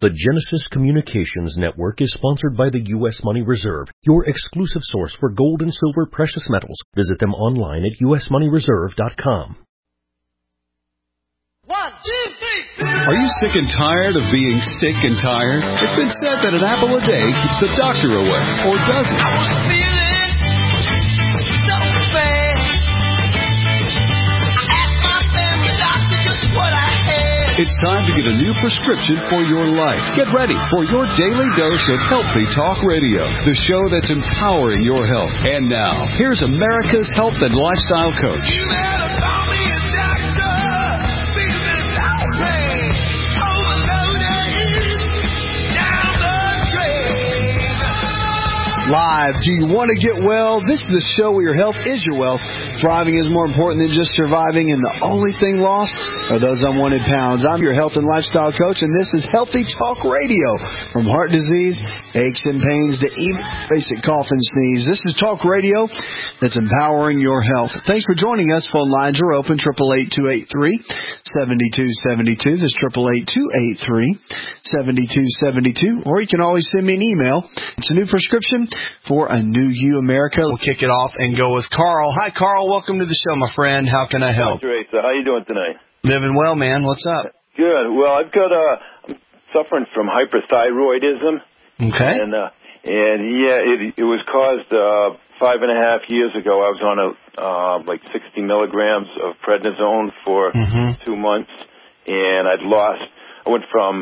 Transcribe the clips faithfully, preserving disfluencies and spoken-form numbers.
The Genesis Communications Network is sponsored by the U S Money Reserve, your exclusive source for gold and silver precious metals. Visit them online at u s money reserve dot com. One, two, three. Are you sick and tired of being sick and tired? It's been said that an apple a day keeps the doctor away, or does it? I was feeling so bad. I asked my family doctor just what I had. It's time to get a new prescription for your life. Get ready for your daily dose of Healthy Talk Radio, the show that's empowering your health. And now, here's America's health and lifestyle coach. You better call me a doctor. Feeling lonely, overloaded, down the drain. Live. Do you want to get well? This is the show where your health is your wealth. Thriving is more important than just surviving, and the only thing lost are those unwanted pounds. I'm your health and lifestyle coach, and this is Healthy Talk Radio. From heart disease, aches and pains, to even basic cough and sneeze. This is talk radio that's empowering your health. Thanks for joining us. Phone lines are open, eight eight eight, two eight three, seven two seven two. That's eight eight eight, two eight three, seven two seven two. Or you can always send me an email. It's a new prescription for a new you, America. We'll kick it off and go with Carl. Hi, Carl. Welcome to the show, my friend. How can I help? Doctor Asa, how you doing tonight? Living well, man. What's up? Good. Well, I've got uh, I'm suffering from hyperthyroidism. Okay. And uh, and yeah, it it was caused uh, five and a half years ago. I was on a uh, like sixty milligrams of prednisone for mm-hmm. two months, and I'd lost. I went from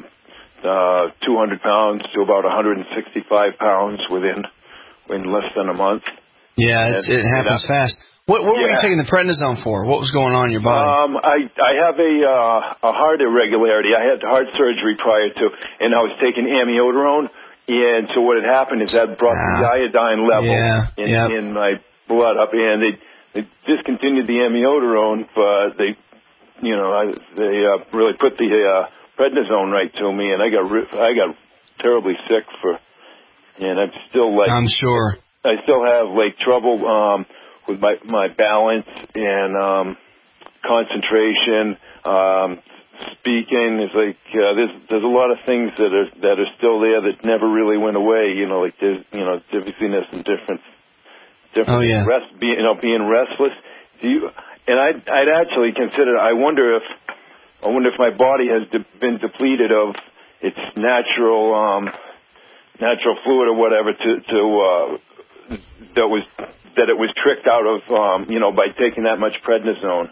uh, two hundred pounds to about one hundred sixty-five pounds within in less than a month. Yeah, it's, and, it happens and I, fast. What, what yeah. were you taking the prednisone for? What was going on in your body? Um, I I have a uh, a heart irregularity. I had heart surgery prior to, and I was taking amiodarone. And so what had happened is that brought ah. the iodine level yeah. in, yep. in my blood up, and they they discontinued the amiodarone, but they, you know, I, they uh, really put the uh, prednisone right to me, and I got I got terribly sick for, and I'm still like I'm sure I still have like trouble. Um, with my, my balance and um, concentration, um, speaking. It's like uh, there's there's a lot of things that are that are still there that never really went away. You know, like there's you know dizziness and different different oh, yeah. rest, being you know being restless. Do you? And I'd I'd actually consider. I wonder if I wonder if my body has de- been depleted of its natural um, natural fluid or whatever to to uh, that was. that it was tricked out of, um, you know, by taking that much prednisone.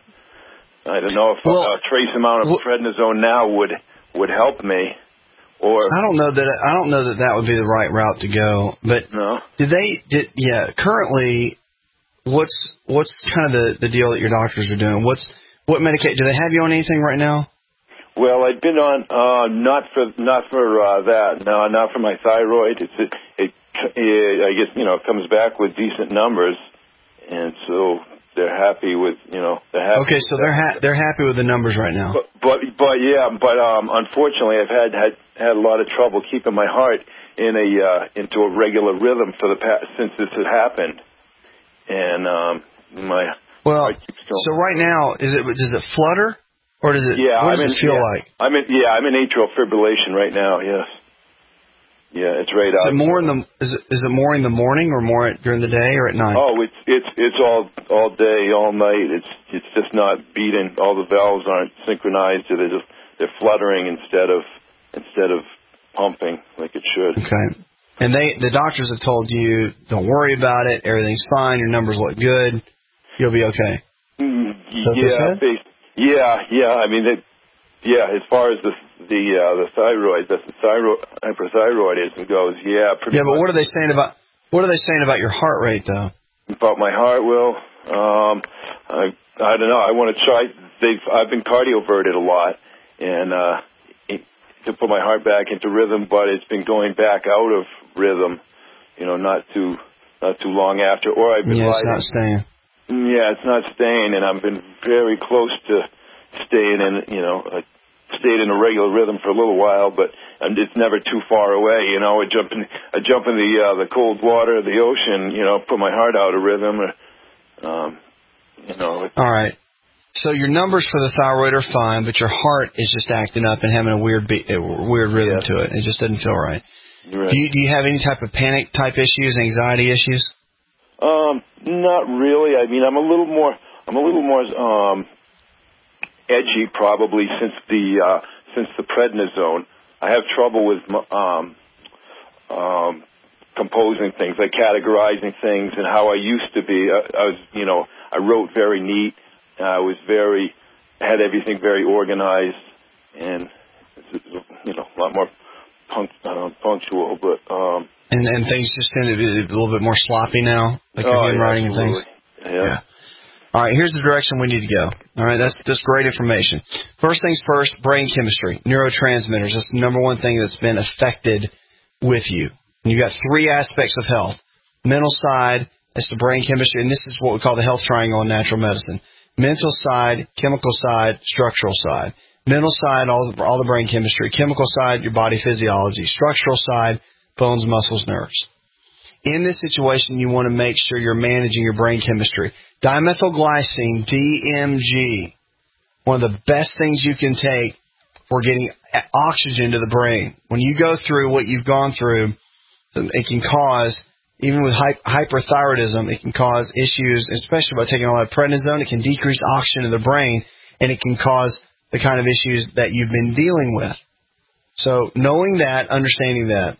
I don't know if well, a trace amount of well, prednisone now would would help me. Or I don't know that I don't know that that would be the right route to go. But no. did they? Did yeah? Currently, what's what's kind of the, the deal that your doctors are doing? What's what medication? Do they have you on anything right now? Well, I've been on uh, not for not for uh, that. No, not for my thyroid. It's it. it I guess, you know, it comes back with decent numbers, and so they're happy with, you know, they're happy. Okay, so they're ha- they're happy with the numbers right now. But, but, but yeah, but um, unfortunately, I've had, had had a lot of trouble keeping my heart in a uh, into a regular rhythm for the past since this had happened, and um, my well, so right now, is it does it flutter or does it? Yeah, what does I'm in, it feel yeah, like? I'm in, yeah, I'm in atrial fibrillation right now. Yes. Yeah, it's right is out. It more in the is it is it more in the morning or more during the day or at night? Oh, it's it's it's all all day, all night. It's it's just not beating. All the valves aren't synchronized. They're just they're fluttering instead of instead of pumping like it should. Okay. And they the doctors have told you don't worry about it. Everything's fine. Your numbers look good. You'll be okay. Mm, yeah, they, yeah, yeah. I mean, they, yeah. As far as the the uh, the thyroid, the thyroid hyperthyroidism goes, yeah. Pretty yeah, but much. what are they saying about what are they saying about your heart rate though? About my heart, well, um, I I don't know. I want to try. They've I've been cardioverted a lot, and uh, it, to put my heart back into rhythm, but it's been going back out of rhythm. You know, not too not too long after, or I've been yeah, riding. it's not staying. Yeah, it's not staying, and I've been very close to staying in. You know. A, stayed in a regular rhythm for a little while, but and it's never too far away. You know, I jump in, I jump in the uh, the cold water of the ocean. You know, put my heart out of rhythm. Or, um, you know. All right. So your numbers for the thyroid are fine, but your heart is just acting up and having a weird beat, a weird rhythm yeah. to it. It just doesn't feel right. Right. Do you, do you have any type of panic type issues, anxiety issues? Um, not really. I mean, I'm a little more, I'm a little more um, edgy probably since the uh, since the prednisone. I have trouble with um, um, composing things, like categorizing things, and how I used to be. I, I was, you know, I wrote very neat. I was very, had everything very organized, and you know, a lot more punct, uh, punctual. But um, and and things just tend to be a little bit more sloppy now, like your oh, handwriting yeah, and things. Yeah. yeah. All right, here's the direction we need to go. All right, that's that's great information. First things first, brain chemistry, neurotransmitters. That's the number one thing that's been affected with you. And you got three aspects of health: mental side, that's the brain chemistry, and this is what we call the health triangle in natural medicine. Mental side, chemical side, structural side. Mental side, all the, all the brain chemistry. Chemical side, your body physiology. Structural side, bones, muscles, nerves. In this situation, you want to make sure you're managing your brain chemistry. Dimethylglycine, D M G, one of the best things you can take for getting oxygen to the brain. When you go through what you've gone through, it can cause... Even with hyperthyroidism, it can cause issues, especially by taking a lot of prednisone. It can decrease oxygen in the brain, and it can cause the kind of issues that you've been dealing with. So knowing that, understanding that,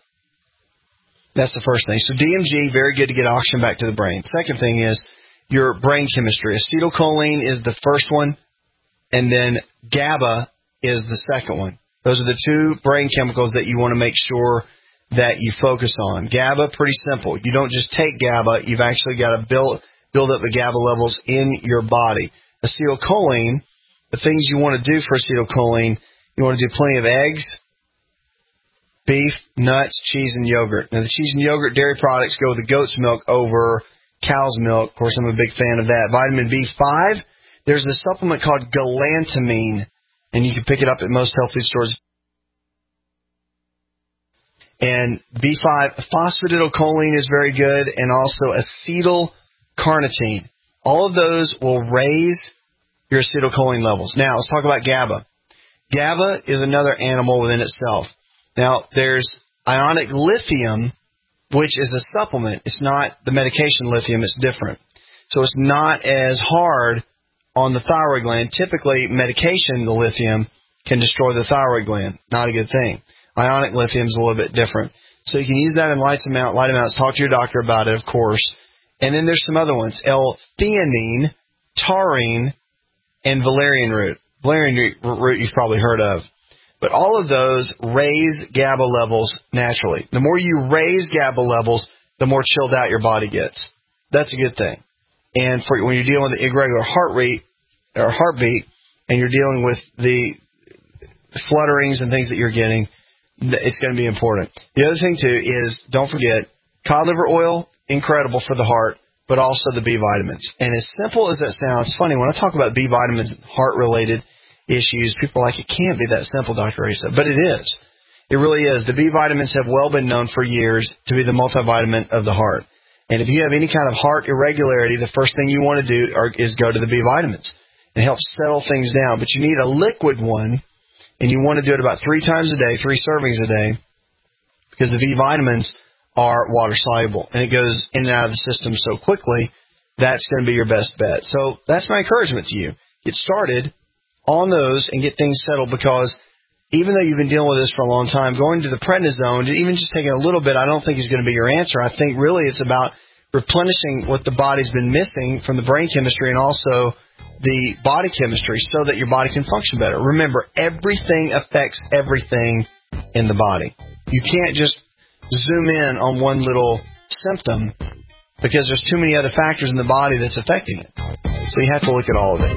that's the first thing. So D M G, very good to get oxygen back to the brain. Second thing is your brain chemistry. Acetylcholine is the first one, and then GABA is the second one. Those are the two brain chemicals that you want to make sure that you focus on. GABA, pretty simple. You don't just take GABA. You've actually got to build build up the GABA levels in your body. Acetylcholine, the things you want to do for acetylcholine, you want to do plenty of eggs, beef, nuts, cheese, and yogurt. Now, the cheese and yogurt dairy products go with the goat's milk over cow's milk. Of course, I'm a big fan of that. Vitamin B five, there's a supplement called galantamine, and you can pick it up at most health food stores. And B five, phosphatidylcholine is very good, and also acetylcarnitine. All of those will raise your acetylcholine levels. Now, let's talk about GABA. GABA is another animal within itself. Now, there's ionic lithium, which is a supplement. It's not the medication lithium. It's different. So it's not as hard on the thyroid gland. Typically, medication, the lithium, can destroy the thyroid gland. Not a good thing. Ionic lithium is a little bit different. So you can use that in light amount, light amounts. Talk to your doctor about it, of course. And then there's some other ones. L-theanine, taurine, and valerian root. Valerian root you've probably heard of. But all of those raise GABA levels naturally. The more you raise GABA levels, the more chilled out your body gets. That's a good thing. And for when you're dealing with the irregular heart rate or heartbeat, and you're dealing with the flutterings and things that you're getting, it's going to be important. The other thing, too, is don't forget, cod liver oil, incredible for the heart, but also the B vitamins. And as simple as that sounds, funny, when I talk about B vitamins, heart-related issues, people are like, it can't be that simple, Doctor Asa. But it is. It really is. The B vitamins have well been known for years to be the multivitamin of the heart. And if you have any kind of heart irregularity, the first thing you want to do are, is go to the B vitamins. It helps settle things down. But you need a liquid one, and you want to do it about three times a day, three servings a day, because the B vitamins are water-soluble, and it goes in and out of the system so quickly, that's going to be your best bet. So that's my encouragement to you. Get started on those and get things settled, because even though you've been dealing with this for a long time, going to the prednisone, even just taking a little bit, I don't think is going to be your answer. I think really it's about replenishing what the body's been missing from the brain chemistry and also the body chemistry so that your body can function better. Remember, everything affects everything in the body. You can't just zoom in on one little symptom because there's too many other factors in the body that's affecting it. So you have to look at all of it.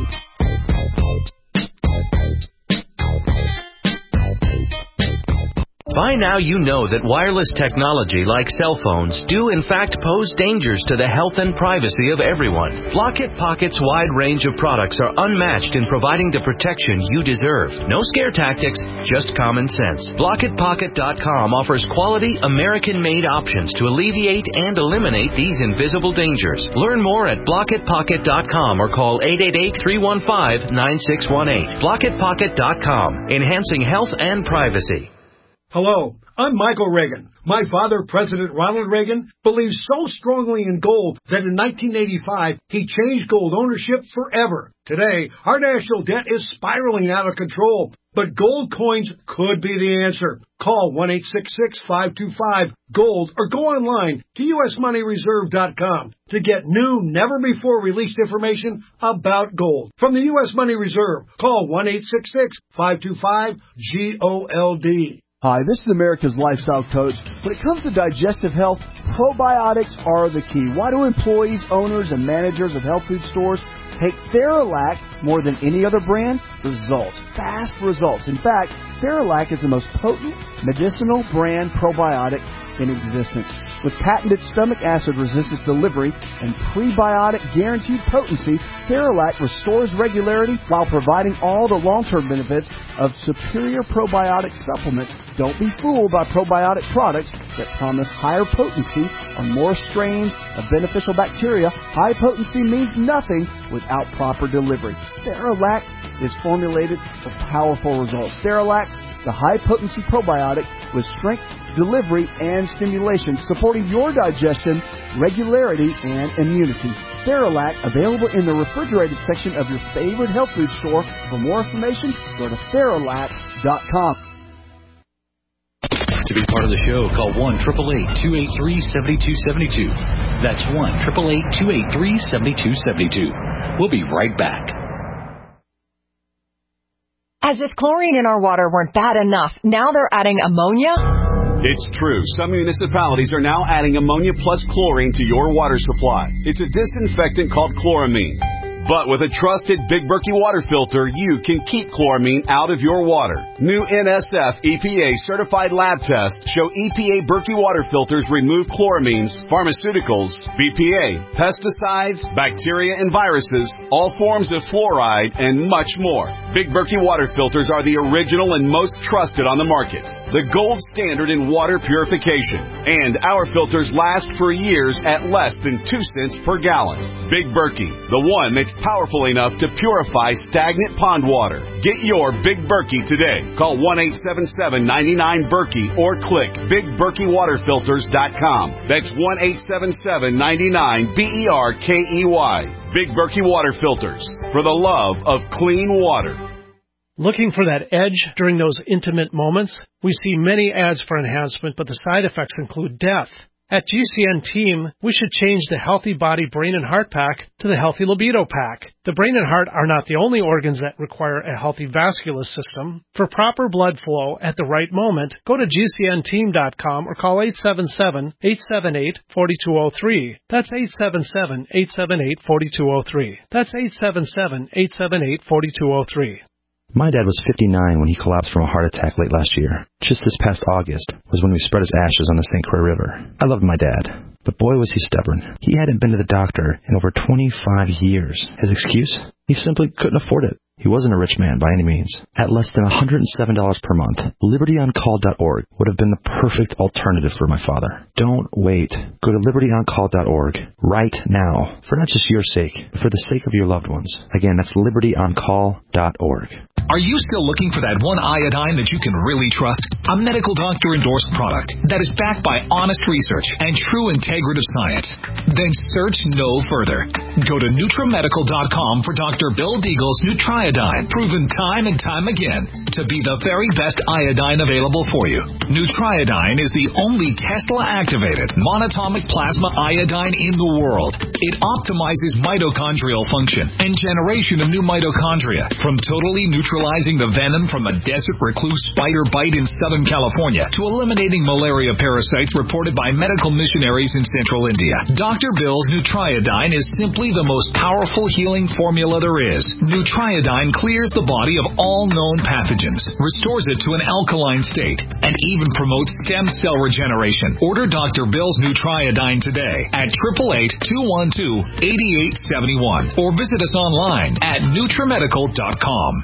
By now you know that wireless technology like cell phones do in fact pose dangers to the health and privacy of everyone. Blockit Pocket's wide range of products are unmatched in providing the protection you deserve. No scare tactics, just common sense. Blockit Pocket dot com offers quality American-made options to alleviate and eliminate these invisible dangers. Learn more at Blockit Pocket dot com or call eight eight eight, three one five, nine six one eight. Blockit Pocket dot com, enhancing health and privacy. Hello, I'm Michael Reagan. My father, President Ronald Reagan, believed so strongly in gold that in nineteen eighty-five, he changed gold ownership forever. Today, our national debt is spiraling out of control, but gold coins could be the answer. Call one eight six six, five two five, GOLD or go online to U S money reserve dot com to get new, never-before-released information about gold. From the U S Money Reserve, call one eight six six, five two five, GOLD. Hi, this is America's Lifestyle Coach. When it comes to digestive health, probiotics are the key. Why do employees, owners, and managers of health food stores take Theralac more than any other brand? Results. Fast results. In fact, Theralac is the most potent medicinal brand probiotic in existence. With patented stomach acid resistance delivery and prebiotic guaranteed potency, Theralac restores regularity while providing all the long-term benefits of superior probiotic supplements. Don't be fooled by probiotic products that promise higher potency on more strains of beneficial bacteria. High potency means nothing without proper delivery. Theralac is formulated for powerful results. Theralac, the high-potency probiotic with strength, delivery, and stimulation, supporting your digestion, regularity, and immunity. Theralac, available in the refrigerated section of your favorite health food store. For more information, go to Theralac dot com. To be part of the show, call one eight eight eight, two eight three, seven two seven two. That's one eight eight eight, two eight three, seven two seven two. We'll be right back. As if chlorine in our water weren't bad enough, now they're adding ammonia? It's true. Some municipalities are now adding ammonia plus chlorine to your water supply. It's a disinfectant called chloramine. But with a trusted Big Berkey water filter, you can keep chloramine out of your water. New N S F E P A certified lab tests show E P A Berkey water filters remove chloramines, pharmaceuticals, B P A, pesticides, bacteria and viruses, all forms of fluoride, and much more. Big Berkey water filters are the original and most trusted on the market. The gold standard in water purification. And our filters last for years at less than two cents per gallon. Big Berkey, the one that's powerful enough to purify stagnant pond water. Get your Big Berkey today. Call one eight seven seven, nine nine, Berkey or click big berkey water filters dot com. That's one eight seven seven, nine nine, B E R K E Y. Big Berkey Water Filters, for the love of clean water. Looking for that edge during those intimate moments? We see many ads for enhancement, but the side effects include death. At G C N Team, we should change the Healthy Body, Brain, and Heart Pack to the Healthy Libido Pack. The brain and heart are not the only organs that require a healthy vascular system. For proper blood flow at the right moment, go to G C N team dot com or call eight seven seven, eight seven eight, four two zero three. That's eight seven seven, eight seven eight, four two zero three. That's eight seven seven, eight seven eight, four two zero three. My dad was fifty-nine when he collapsed from a heart attack late last year. Just this past August was when we spread his ashes on the Saint Croix River. I loved my dad, but boy was he stubborn. He hadn't been to the doctor in over twenty-five years. His excuse? He simply couldn't afford it. He wasn't a rich man by any means. At less than one hundred seven dollars per month, liberty on call dot org would have been the perfect alternative for my father. Don't wait. Go to liberty on call dot org right now, for not just your sake, but for the sake of your loved ones. Again, that's liberty on call dot org. Are you still looking for that one iodine that you can really trust? A medical doctor-endorsed product that is backed by honest research and true integrative science? Then search no further. Go to nutramedical dot com for Doctor Bill Deagle's Nutriodine, proven time and time again to be the very best iodine available for you. Nutriodine is the only Tesla-activated monatomic plasma iodine in the world. It optimizes mitochondrial function and generation of new mitochondria from totally neutral neutralizing the venom from a desert recluse spider bite in Southern California to eliminating malaria parasites reported by medical missionaries in Central India. Doctor Bill's Nutriodine is simply the most powerful healing formula there is. Nutriodine clears the body of all known pathogens, restores it to an alkaline state, and even promotes stem cell regeneration. Order Doctor Bill's Nutriodine today at eight eight eight, two one two, eight eight seven one or visit us online at Nutrimedical dot com.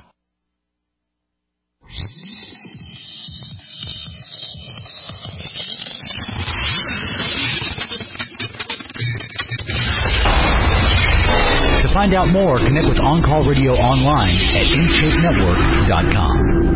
To find out more, connect with On Call Radio online at Inscape Network dot com.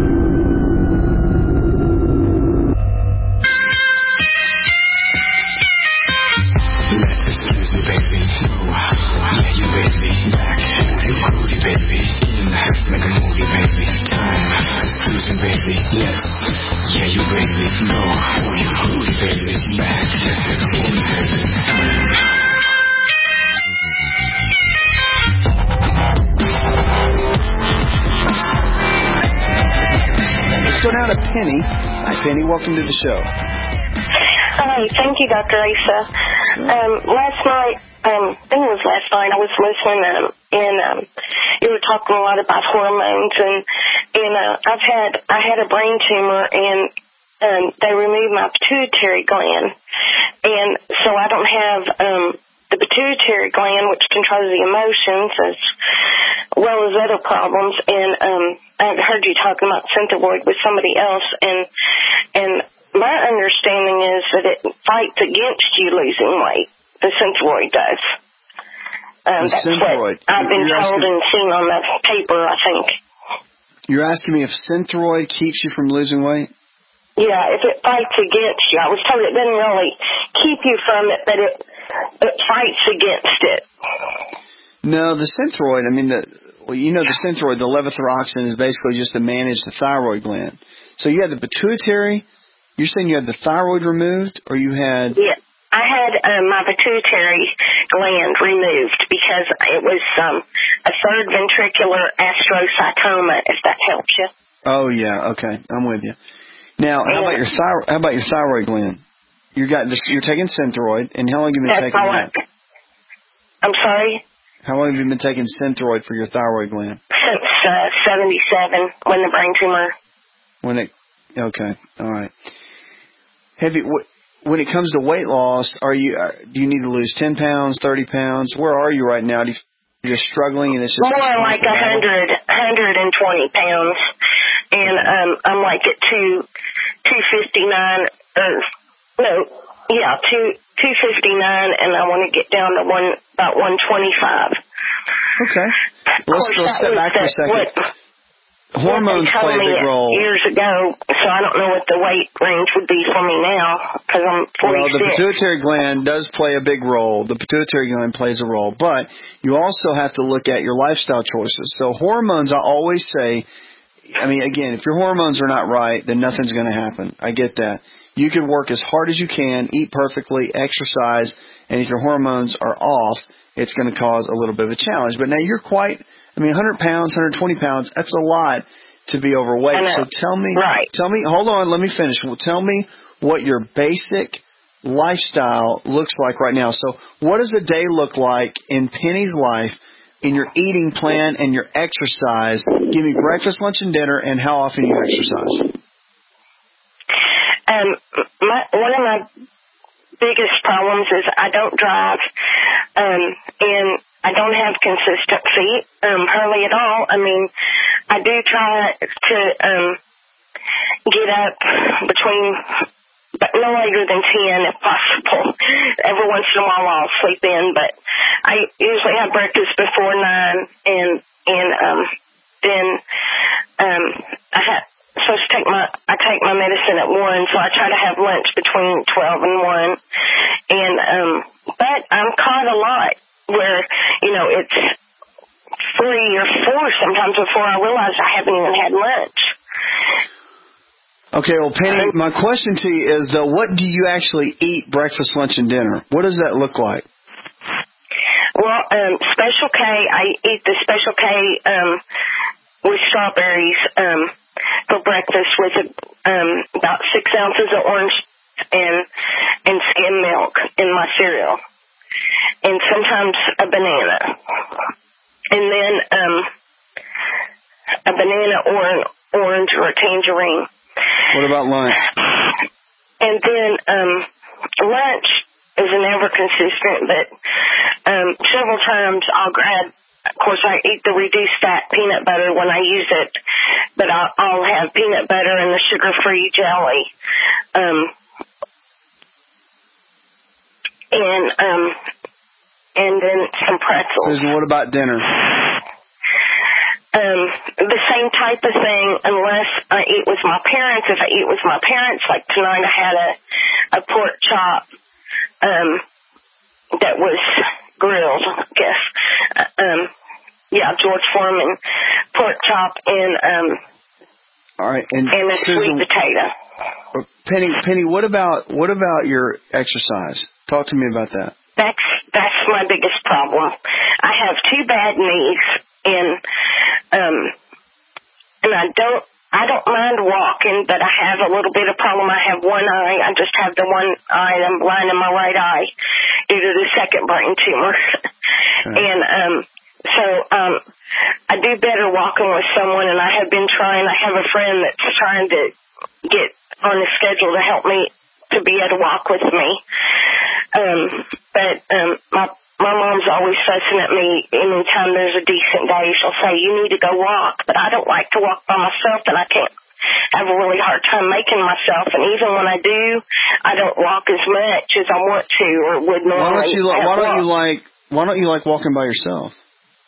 Excuse me, baby. No, yeah, you baby. Back, you booty, baby. In, make a movie, baby. Time, excuse me, baby. Yes, yeah, you baby. No, you booty, baby. Back, let's make a movie, baby. Time. Let's go down to Penny. Hi, Penny. Welcome to the show. Hi, thank you, Doctor Asa. Um, last night, um, I think it was last night, I was listening, um, and um, you were talking a lot about hormones, and and uh, I've had I had a brain tumor, and um, they removed my pituitary gland, and so I don't have um, the pituitary gland, which controls the emotions as well as other problems. And um, I heard you talking about Synthroid with somebody else, and and. My understanding is that it fights against you losing weight. The Synthroid does. Um, the that's Synthroid. what I've been You're told asking, and seen on the paper, I think. You're asking me if Synthroid keeps you from losing weight? Yeah, if it fights against you. I was told it doesn't really keep you from it, but it it fights against it. No, the Synthroid, I mean, the well, you know the Synthroid, the levothyroxine is basically just to manage the thyroid gland. So you had the pituitary. You're saying you had the thyroid removed, or you had... Yeah, I had um, my pituitary gland removed because it was um, a third ventricular astrocytoma, if that helps you. Oh, yeah, okay, I'm with you. Now, how about your thyroid, how about your thyroid gland? You got this, you're taking Synthroid, and how long have you been That's taking all that? I'm sorry? How long have you been taking Synthroid for your thyroid gland? Since uh, seventy-seven, when the brain tumor... When it... Okay, all right. Have you, when it comes to weight loss, are you do you need to lose ten pounds, thirty pounds? Where are you right now? Do you, you're struggling, and it's just more like a hundred, hundred and twenty pounds, and um, I'm like at two, two fifty nine, or no, yeah, two, two fifty nine, and I want to get down to one about one twenty five. Okay, let's let's step back for a second. What, Hormones play a big role. Years ago, so I don't know what the weight range would be for me now because I'm forty-six. Well, the pituitary gland does play a big role. The pituitary gland plays a role, but you also have to look at your lifestyle choices. So hormones, I always say, I mean, again, if your hormones are not right, then nothing's going to happen. I get that. You can work as hard as you can, eat perfectly, exercise, and if your hormones are off, it's going to cause a little bit of a challenge. But now you're quite... I mean, one hundred pounds, one hundred twenty pounds, that's a lot to be overweight. So tell me, right. tell me, hold on, let me finish. Well, tell me what your basic lifestyle looks like right now. So what does a day look like in Penny's life, in your eating plan and your exercise? Give me breakfast, lunch, and dinner, and how often you exercise. Um, my, one of my biggest problems is I don't drive, um, and I don't have consistent feet, um, hardly at all. I mean, I do try to um, get up between, but no later than ten if possible. Every once in a while I'll sleep in, but I usually have breakfast before nine, and and um, then um, I have supposed to take my I take my medicine at one, so I try to have lunch between twelve and one, and um, but I'm caught a lot. Where, you know, it's three or four sometimes before I realize I haven't even had lunch. Okay, well, Penny, my question to you is, though, what do you actually eat breakfast, lunch, and dinner? What does that look like? Well, um, Special K, I eat the Special K um, with strawberries um, for breakfast with a, um, about six ounces of orange and and skim milk in my cereal, and sometimes a banana, and then um, a banana or an orange or a tangerine. What about lunch? And then um, lunch is never consistent, but um, several times I'll grab. Of course, I eat the reduced fat peanut butter when I use it, but I'll, I'll have peanut butter and the sugar-free jelly. Um, and um, and then some pretzels. Susan, what about dinner? Um, the same type of thing, unless I eat with my parents. If I eat with my parents, like tonight I had a, a pork chop um, that was grilled, I guess. Uh, um, yeah, George Foreman pork chop and um, all right, and, and a Susan, sweet potato. Penny, Penny, what about what about your exercise? Talk to me about that. That's that's my biggest problem. I have two bad knees, and um, and I don't I don't mind walking, but I have a little bit of problem. I have one eye. I just have the one eye. I'm blind in my right eye due to the second brain tumor, okay. and um, so um, I do better walking with someone. And I have been trying. I have a friend that's trying to get on the schedule to help me to be able to walk with me. Um, but um, my my mom's always fussing at me anytime there's a decent day. She'll say, you need to go walk. But I don't like to walk by myself, and I can't have a really hard time making myself. And even when I do, I don't walk as much as I want to or would normally. Why don't you, li- why don't walked. you like Why don't you like walking by yourself?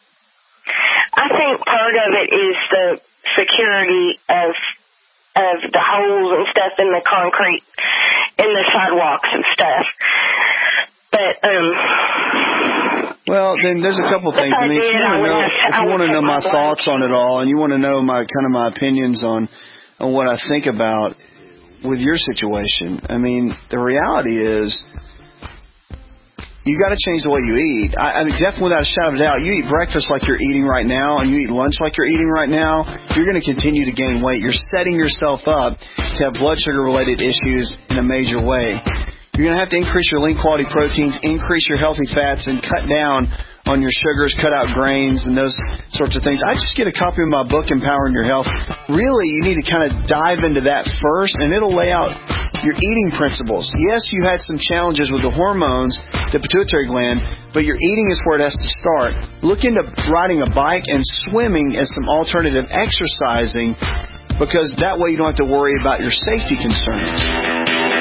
I think part of it is the security of of the holes and stuff in the concrete, in the sidewalks and stuff. But um. Well, then there's a couple things. I mean, if you want to know, if you want to know my thoughts on it all, and you want to know my kind of my opinions on on what I think about with your situation, I mean, the reality is, you got to change the way you eat. I, I mean, definitely without a shadow of a doubt, you eat breakfast like you're eating right now, and you eat lunch like you're eating right now, you're going to continue to gain weight. You're setting yourself up to have blood sugar-related issues in a major way. You're going to have to increase your lean quality proteins, increase your healthy fats, and cut down on your sugars, cut out grains, and those sorts of things. I just get a copy of my book, Empowering Your Health. Really, you need to kind of dive into that first, and it'll lay out your eating principles. Yes, you had some challenges with the hormones, the pituitary gland, but your eating is where it has to start. Look into riding a bike and swimming as some alternative exercising, because that way you don't have to worry about your safety concerns.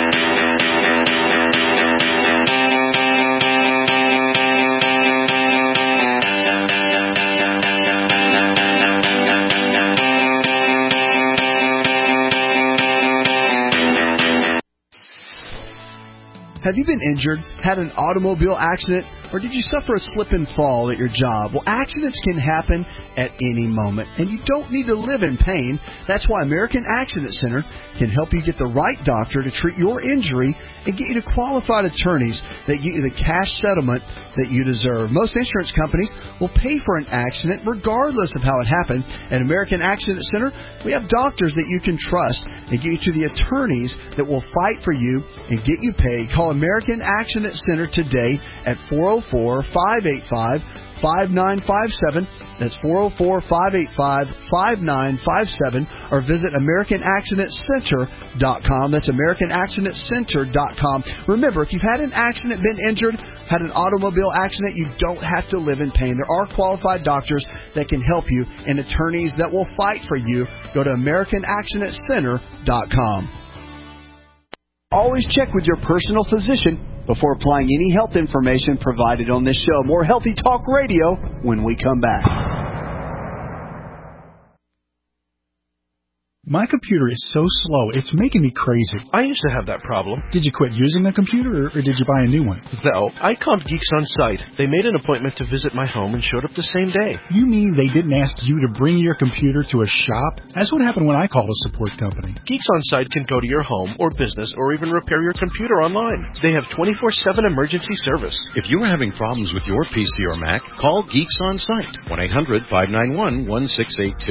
Have you been injured, had an automobile accident, or did you suffer a slip and fall at your job? Well, accidents can happen at any moment, and you don't need to live in pain. That's why American Accident Center can help you get the right doctor to treat your injury and get you to qualified attorneys that get you the cash settlement that you deserve. Most insurance companies will pay for an accident regardless of how it happened. At American Accident Center, we have doctors that you can trust and get you to the attorneys that will fight for you and get you paid. Call American Accident Center today at four oh four, five eight five, five nine five seven. That's four oh four, five eight five, five nine five seven, or visit American Accident Center dot com. That's American Accident Center dot com. Remember, if you've had an accident, been injured, had an automobile accident, you don't have to live in pain. There are qualified doctors that can help you and attorneys that will fight for you. Go to American Accident Center dot com. Always check with your personal physician before applying any health information provided on this show. More Healthy Talk Radio when we come back. My computer is so slow, it's making me crazy. I used to have that problem. Did you quit using the computer, or, or did you buy a new one? No, I called Geeks On Site. They made an appointment to visit my home and showed up the same day. You mean they didn't ask you to bring your computer to a shop? That's what happened when I called a support company. Geeks On Site can go to your home or business or even repair your computer online. They have twenty-four seven emergency service. If you are having problems with your P C or Mac, call Geeks On Site, one eight hundred, five nine one, one six eight two.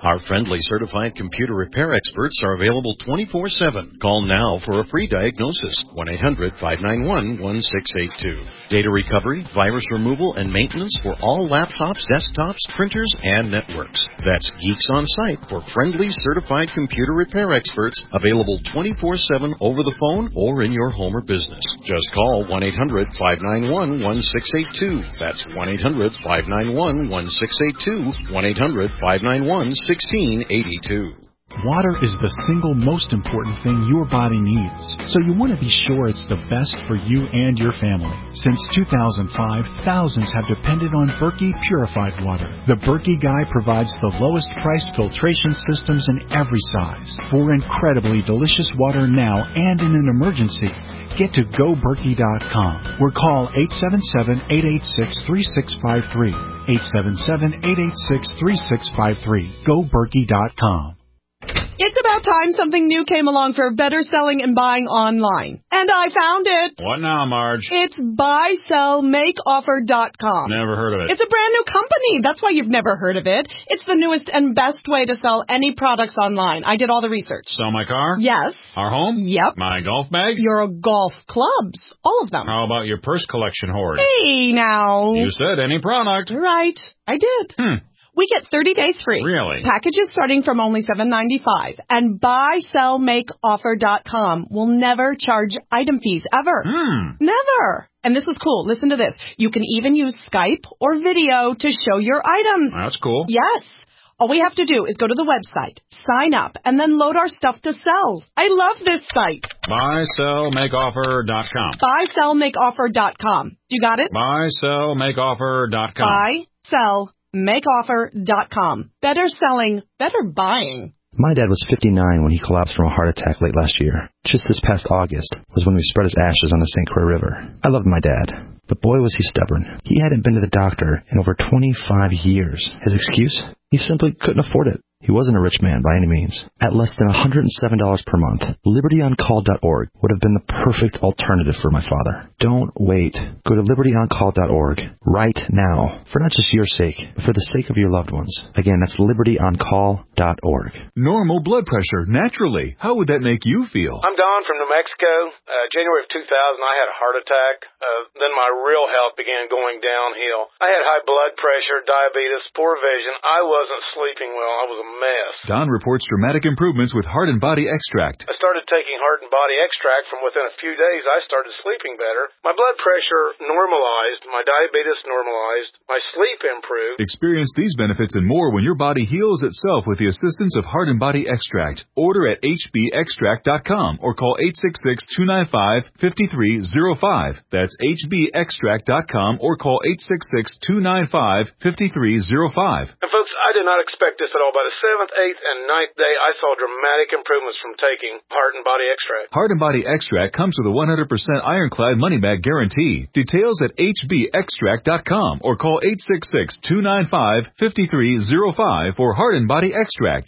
Our friendly certified computer repair experts are available twenty-four seven. Call now for a free diagnosis. one eight hundred five nine one one six eight two. Data recovery, virus removal, and maintenance for all laptops, desktops, printers, and networks. That's Geeks On Site for friendly certified computer repair experts available twenty-four seven over the phone or in your home or business. Just call one eight hundred five nine one one six eight two. That's one eight hundred five nine one one six eight two. one eight hundred five nine one one six eight two. Water is the single most important thing your body needs, so you want to be sure it's the best for you and your family. Since two thousand five, thousands have depended on Berkey purified water. The Berkey Guy provides the lowest priced filtration systems in every size for incredibly delicious water now and in an emergency. Get to go berkey dot com or call eight seven seven, eight eight six, three six five three. eight seven seven, eight eight six, three six five three. go berkey dot com. It's about time something new came along for better selling and buying online. And I found it. What now, Marge? It's buy sell make offer dot com. Never heard of it. It's a brand new company. That's why you've never heard of it. It's the newest and best way to sell any products online. I did all the research. Sell my car? Yes. Our home? Yep. My golf bag? Your golf clubs. All of them. How about your purse collection hoard? Hey, now. You said any product. Right. I did. Hmm. We get thirty days free. Really? Packages starting from only seven ninety-five. And buy sell make offer dot com will never charge item fees ever. Hmm. Never. And this is cool. Listen to this. You can even use Skype or video to show your items. That's cool. Yes. All we have to do is go to the website, sign up, and then load our stuff to sell. I love this site. buy sell make offer dot com. buy sell make offer dot com. You got it? buy sell make offer dot com. buy sell make offer dot com. Better selling, better buying. My dad was fifty-nine when he collapsed from a heart attack late last year. Just this past August was when we spread his ashes on the Saint Croix River. I loved my dad, but boy was he stubborn. He hadn't been to the doctor in over twenty-five years. His excuse? He simply couldn't afford it. He wasn't a rich man by any means. At less than one hundred seven dollars per month, liberty on call dot org would have been the perfect alternative for my father. Don't wait. Go to liberty on call dot org right now, for not just your sake, but for the sake of your loved ones. Again, that's liberty on call dot org. Normal blood pressure, naturally. How would that make you feel? I'm Don from New Mexico. Uh, January of two thousand, I had a heart attack. Uh, then my real health began going downhill. I had high blood pressure, diabetes, poor vision. I wasn't sleeping well. I was a mess. Don reports dramatic improvements with Heart and Body Extract. I started taking Heart and Body Extract. From within a few days, I started sleeping better. My blood pressure normalized. My diabetes normalized. My sleep improved. Experience these benefits and more when your body heals itself with the assistance of Heart and Body Extract. Order at h b extract dot com or call eight six six, two nine five, five three zero five. That's h b extract dot com or call eight six six, two nine five, five three zero five. And folks, I did not expect this at all. By the seventh, eighth, and ninth day, I saw dramatic improvements from taking Heart and Body Extract. Heart and Body Extract comes with a one hundred percent ironclad money-back guarantee. Details at h b extract dot com or call eight six six, two nine five, five three zero five for Heart and Body Extract.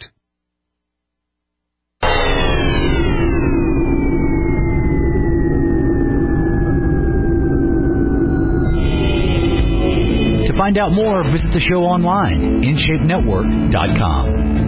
To find out more, visit the show online, in shape network dot com.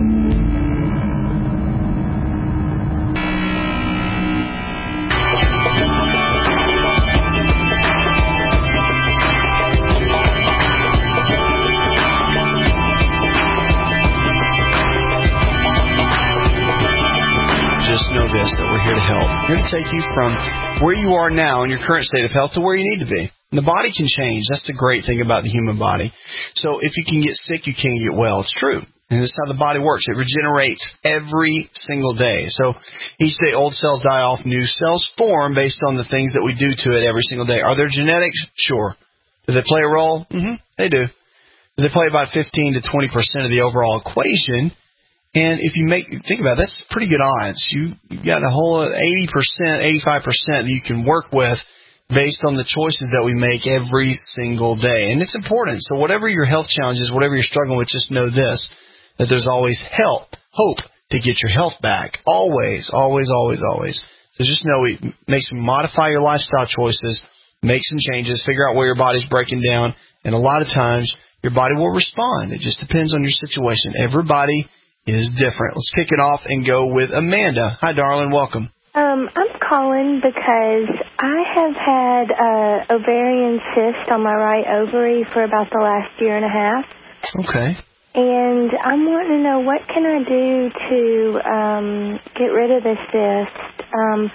Just know this, that we're here to help. We're here to take you from where you are now in your current state of health to where you need to be. And the body can change. That's the great thing about the human body. So if you can get sick, you can get well. It's true. And this is how the body works. It regenerates every single day. So each day old cells die off, new cells form based on the things that we do to it every single day. Are there genetics? Sure. Do they play a role? Mm-hmm. They do. They play about fifteen to twenty percent of the overall equation. And if you make think about it, that's pretty good odds. You you got a whole eighty percent, eighty-five percent that you can work with based on the choices that we make every single day. And it's important. So whatever your health challenges, whatever you're struggling with, just know this, that there's always help, hope to get your health back. Always, always, always, always. So just know it makes you modify your lifestyle choices, make some changes, figure out where your body's breaking down, and a lot of times your body will respond. It just depends on your situation. Everybody is different. Let's kick it off and go with Amanda. Hi, darling. Welcome. Um, I'm calling because I have had uh, ovarian cyst on my right ovary for about the last year and a half. Okay. And I'm wanting to know, what can I do to um, get rid of this cyst? Um,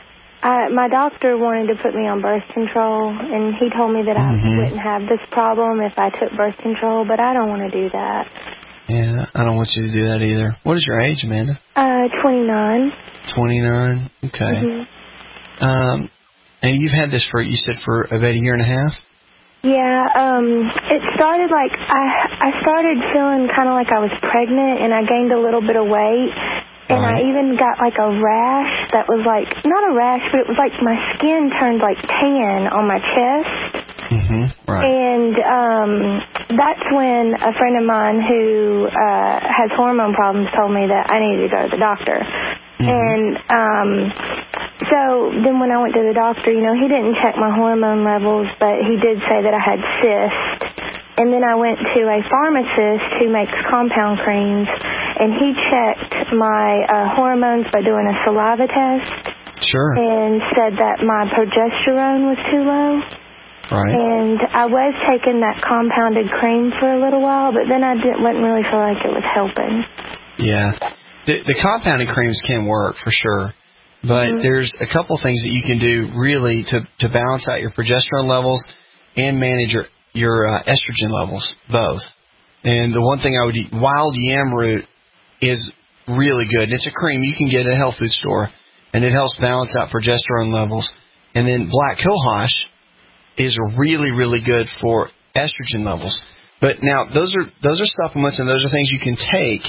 I, my doctor wanted to put me on birth control, and he told me that mm-hmm. I wouldn't have this problem if I took birth control, but I don't want to do that. Yeah, I don't want you to do that either. What is your age, Amanda? Uh, twenty-nine. twenty-nine, okay. Mm-hmm. Um, and you've had this for, you said, for about a year and a half? Yeah, um, it started like, I, I started feeling kind of like I was pregnant, and I gained a little bit of weight. And right. I even got like a rash that was like, not a rash, but it was like my skin turned like tan on my chest. Mm-hmm. Right. And um, that's when a friend of mine who uh, has hormone problems told me that I needed to go to the doctor. Mm-hmm. And um, so then when I went to the doctor, you know, he didn't check my hormone levels, but he did say that I had cyst. And then I went to a pharmacist who makes compound creams, and he checked my uh, hormones by doing a saliva test. Sure. And said that my progesterone was too low. Right. And I was taking that compounded cream for a little while, but then I didn't, didn't really feel like it was helping. Yeah. The, the compounded creams can work for sure, but mm-hmm. there's a couple things that you can do really to, to balance out your progesterone levels and manage your your uh, estrogen levels, both. And the one thing I would eat, wild yam root is really good. It's a cream you can get at a health food store, and it helps balance out progesterone levels. And then black cohosh is really, really good for estrogen levels. But now, those are those are supplements, and those are things you can take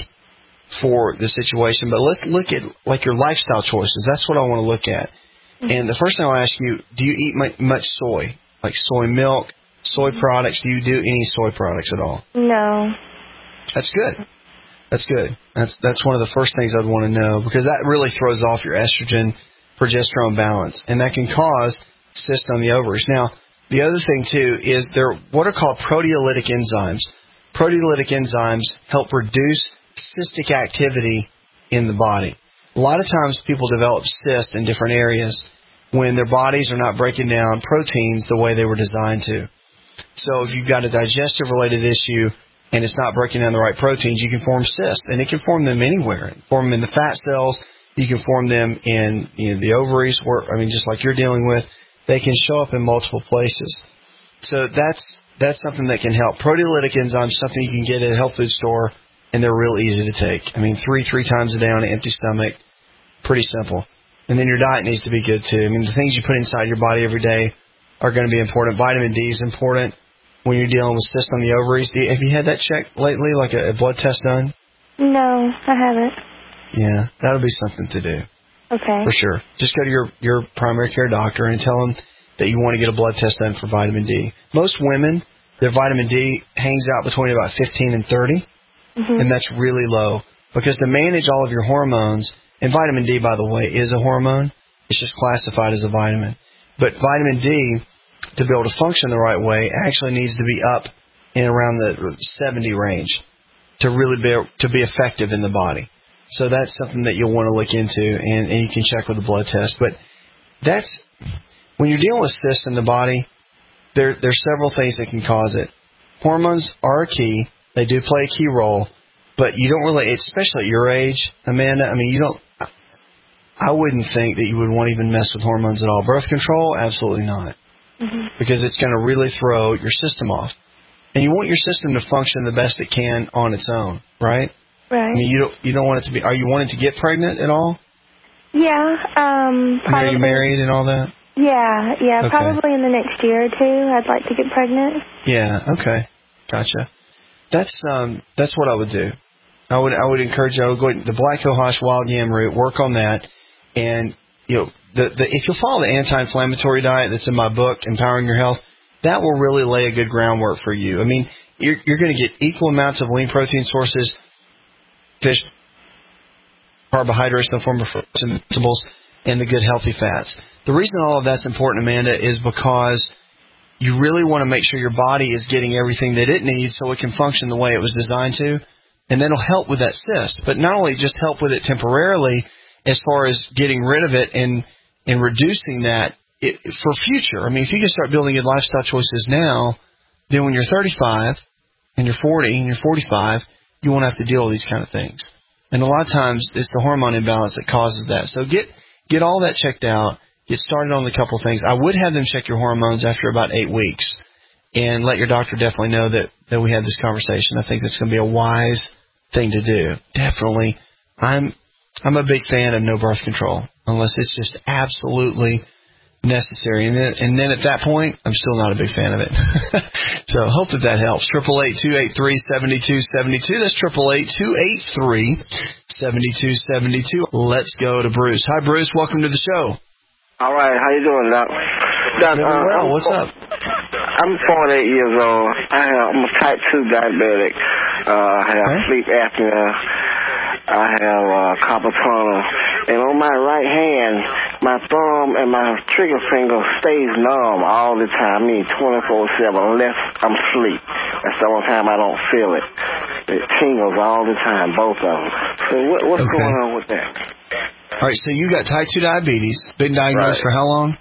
for the situation. But let's look at like your lifestyle choices. That's what I want to look at. Mm-hmm. And the first thing I'll ask you, do you eat much soy, like soy milk, soy products? Do you do any soy products at all? No. That's good. That's good. That's that's one of the first things I'd want to know, because that really throws off your estrogen progesterone balance, and that can cause cysts on the ovaries. Now, the other thing too is there are what are called proteolytic enzymes. Proteolytic enzymes help reduce cystic activity in the body. A lot of times people develop cysts in different areas when their bodies are not breaking down proteins the way they were designed to. So if you've got a digestive-related issue and it's not breaking down the right proteins, you can form cysts. And it can form them anywhere. Form them in the fat cells. You can form them in you know, the ovaries, where, I mean, just like you're dealing with. They can show up in multiple places. So that's that's something that can help. Proteolytic enzymes, something you can get at a health food store, and they're real easy to take. I mean, three, three times a day on an empty stomach, pretty simple. And then your diet needs to be good, too. I mean, the things you put inside your body every day are going to be important. Vitamin D is important when you're dealing with cysts on the ovaries. Do you, have you had that checked lately, like a, a blood test done? No, I haven't. Yeah, that'll be something to do. Okay. For sure. Just go to your, your primary care doctor and tell them that you want to get a blood test done for vitamin D. Most women, their vitamin D hangs out between about fifteen and thirty, mm-hmm. and that's really low. Because to manage all of your hormones, and vitamin D, by the way, is a hormone. It's just classified as a vitamin. But vitamin D, to be able to function the right way, actually needs to be up in around the seventy range to really be to be effective in the body. So that's something that you'll want to look into, and, and you can check with a blood test. But that's when you're dealing with cysts in the body, there there's several things that can cause it. Hormones are a key; they do play a key role, but you don't really, especially at your age, Amanda. I mean, you don't. I wouldn't think that you would want to even mess with hormones at all. Birth control, absolutely not. Mm-hmm. Because it's going to really throw your system off. And you want your system to function the best it can on its own, right? Right. I mean, you don't you don't want it to be. Are you wanting to get pregnant at all? Yeah. Um. I mean, are you married and all that? Yeah. Yeah. Okay. Probably in the next year or two, I'd like to get pregnant. Yeah. Okay. Gotcha. That's um. That's what I would do. I would I would encourage you. I would go the black cohosh wild yam root. Work on that, and you know the the if you follow the anti-inflammatory diet that's in my book, Empowering Your Health, that will really lay a good groundwork for you. I mean, you're you're going to get equal amounts of lean protein sources. Fish, carbohydrates in the form of fruits and vegetables, and the good healthy fats. The reason all of that's important, Amanda, is because you really want to make sure your body is getting everything that it needs so it can function the way it was designed to. and that'll help with that cyst. But not only just help with it temporarily as far as getting rid of it and, and reducing that it, for future. I mean, if you can start building good lifestyle choices now, then when you're thirty-five and you're forty and you're forty-five, you won't have to deal with these kind of things. And a lot of times it's the hormone imbalance that causes that. So get get all that checked out. Get started on the couple of things. I would have them check your hormones after about eight weeks and let your doctor definitely know that, that we had this conversation. I think that's going to be a wise thing to do. Definitely. I'm I'm a big fan of no birth control unless it's just absolutely necessary. And then, and then at that point, I'm still not a big fan of it. So I hope that that helps. eight eight eight, two eight three, seven two seven two. That's eight eight eight, two eight three, seven two seven two. Let's go to Bruce. Hi, Bruce. Welcome to the show. All right. How you doing, Doc? Doc, Doing uh, well. I'm, What's up? I'm forty-eight years old. I have, I'm a type two diabetic. Uh, I have okay. sleep apnea. I have uh, carpal tunnel. And on my right hand, my thumb and my trigger finger stays numb all the time. I mean, twenty-four seven, unless I'm asleep. That's the only time I don't feel it. It tingles all the time, both of them. So what, what's okay. going on with that? All right, so you got type two diabetes. Been diagnosed right. for how long?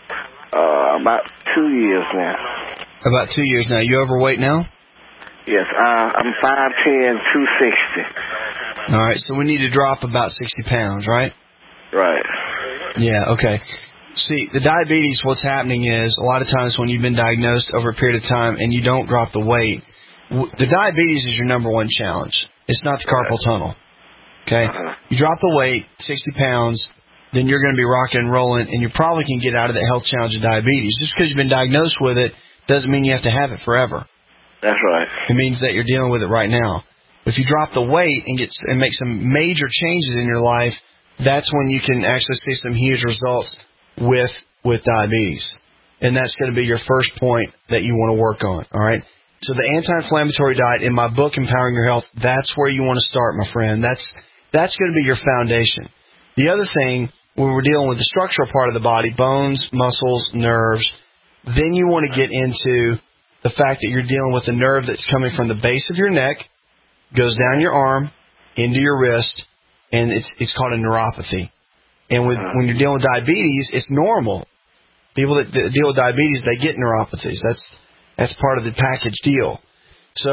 Uh, about two years now. About two years now. You overweight now? Yes, uh, I'm five ten, two sixty. All right, so we need to drop about sixty pounds, right? Right. Yeah, okay. See, the diabetes, what's happening is a lot of times when you've been diagnosed over a period of time and you don't drop the weight, the diabetes is your number one challenge. It's not the carpal tunnel. Okay? Uh-huh. You drop the weight, sixty pounds, then you're going to be rocking and rolling, and you probably can get out of the health challenge of diabetes. Just because you've been diagnosed with it doesn't mean you have to have it forever. That's right. It means that you're dealing with it right now. If you drop the weight and get and make some major changes in your life, that's when you can actually see some huge results with with diabetes. And that's going to be your first point that you want to work on, all right? So the anti-inflammatory diet in my book, Empowering Your Health, that's where you want to start, my friend. That's that's going to be your foundation. The other thing, when we're dealing with the structural part of the body, bones, muscles, nerves, then you want to get into the fact that you're dealing with a nerve that's coming from the base of your neck, goes down your arm, into your wrist, and it's it's called a neuropathy. And with, when you're dealing with diabetes, it's normal. People that, that deal with diabetes, they get neuropathies. That's that's part of the package deal. So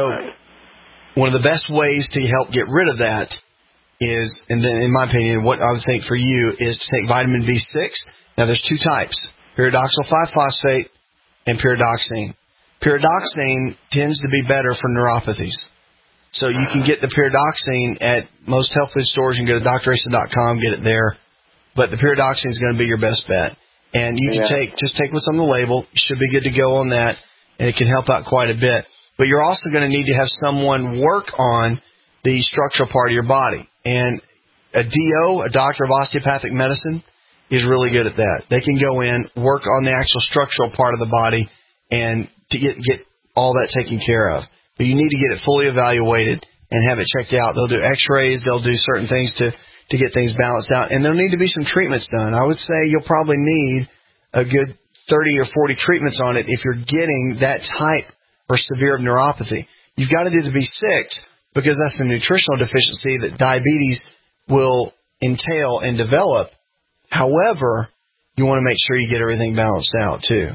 one of the best ways to help get rid of that is, and then in my opinion, what I would think for you is to take vitamin B six. Now there's two types, pyridoxal five phosphate and pyridoxine. Pyridoxine tends to be better for neuropathies. So you can get the pyridoxine at most health food stores. You can go to D R Asa dot com, get it there. But the pyridoxine is going to be your best bet. And you can yeah. take, just take what's on the label. You should be good to go on that. And it can help out quite a bit. But you're also going to need to have someone work on the structural part of your body. And a D O, a doctor of osteopathic medicine, is really good at that. They can go in, work on the actual structural part of the body, and to get get all that taken care of. But you need to get it fully evaluated and have it checked out. They'll do x-rays. They'll do certain things to, to get things balanced out. And there'll need to be some treatments done. I would say you'll probably need a good thirty or forty treatments on it if you're getting that type or severe of neuropathy. You've got to do the B six because that's a nutritional deficiency that diabetes will entail and develop. However, you want to make sure you get everything balanced out too.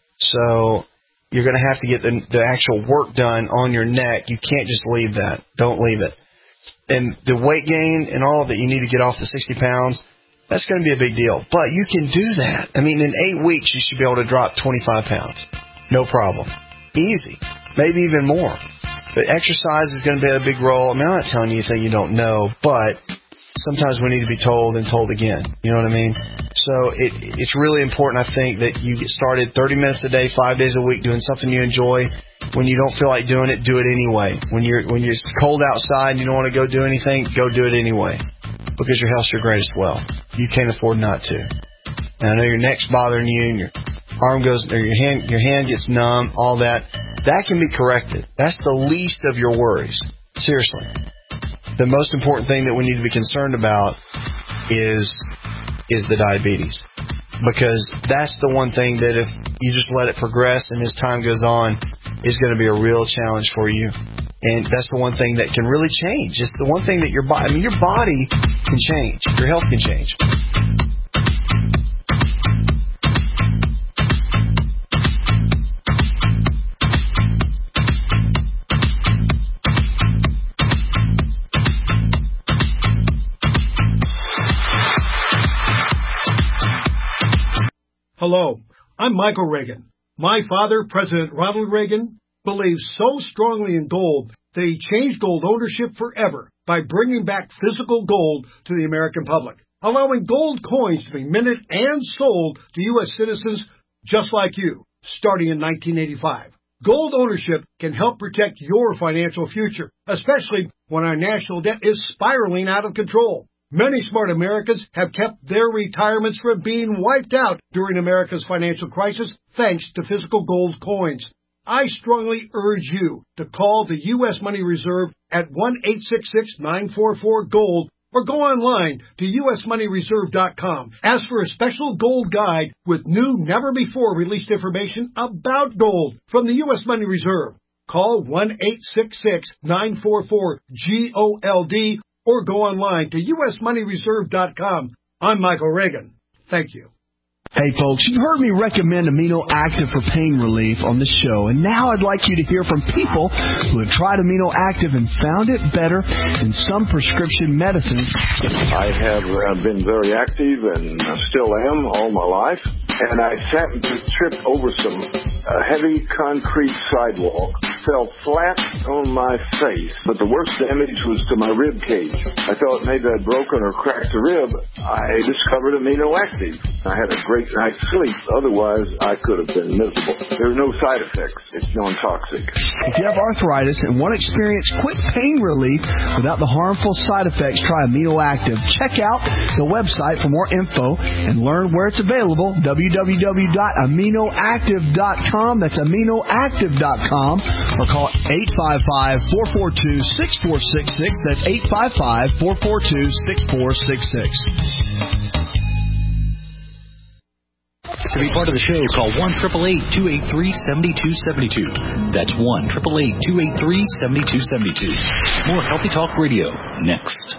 So you're going to have to get the, the actual work done on your neck. You can't just leave that. Don't leave it. And the weight gain and all that you need to get off the sixty pounds, that's going to be a big deal. But you can do that. I mean, in eight weeks, you should be able to drop twenty-five pounds. No problem. Easy. Maybe even more. But exercise is going to be a big role. I mean, I'm not telling you anything you don't know, but sometimes we need to be told and told again. You know what I mean? So it, it's really important, I think, that you get started thirty minutes a day, five days a week, doing something you enjoy. When you don't feel like doing it, do it anyway. When you're when you're cold outside and you don't want to go do anything, go do it anyway. Because your health's your greatest wealth. You can't afford not to. And I know your neck's bothering you and your arm goes, or your hand your hand gets numb, all that. That can be corrected. That's the least of your worries. Seriously. The most important thing that we need to be concerned about is is the diabetes. Because that's the one thing that if you just let it progress and as time goes on, is going to be a real challenge for you. And that's the one thing that can really change. It's the one thing that your body, I mean, your body can change. Your health can change. Hello, I'm Michael Reagan. My father, President Ronald Reagan, believes so strongly in gold that he changed gold ownership forever by bringing back physical gold to the American public, allowing gold coins to be minted and sold to U S citizens just like you, starting in nineteen eighty-five. Gold ownership can help protect your financial future, especially when our national debt is spiraling out of control. Many smart Americans have kept their retirements from being wiped out during America's financial crisis thanks to physical gold coins. I strongly urge you to call the U S Money Reserve at one eight six six, nine four four, GOLD or go online to U S money reserve dot com. Ask for a special gold guide with new, never-before-released information about gold from the U S Money Reserve. Call one eight six six, nine four four, GOLD or go online to U S money reserve dot com. I'm Michael Reagan. Thank you. Hey folks, you've heard me recommend Amino Active for pain relief on the show, and now I'd like you to hear from people who have tried Amino Active and found it better than some prescription medicines. I have uh, been very active and uh, still am all my life, and I happened to trip over some uh, heavy concrete sidewalk, fell flat on my face, but the worst damage was to my rib cage. I thought maybe I'd broken or cracked a rib. I discovered Amino Active. I had a great night's sleep. Otherwise, I could have been miserable. There are no side effects. It's non-toxic. If you have arthritis and want to experience quick pain relief without the harmful side effects, try Amino Active. Check out the website for more info and learn where it's available, w w w dot amino active dot com. That's amino active dot com. Or call eight five five, four four two, six four six six. That's eight five five, four four two, six four six six. To be part of the show, call one eight eight eight, two eight three, seven two seven two. That's one eight eight eight, two eight three, seven two seven two. More Healthy Talk Radio next.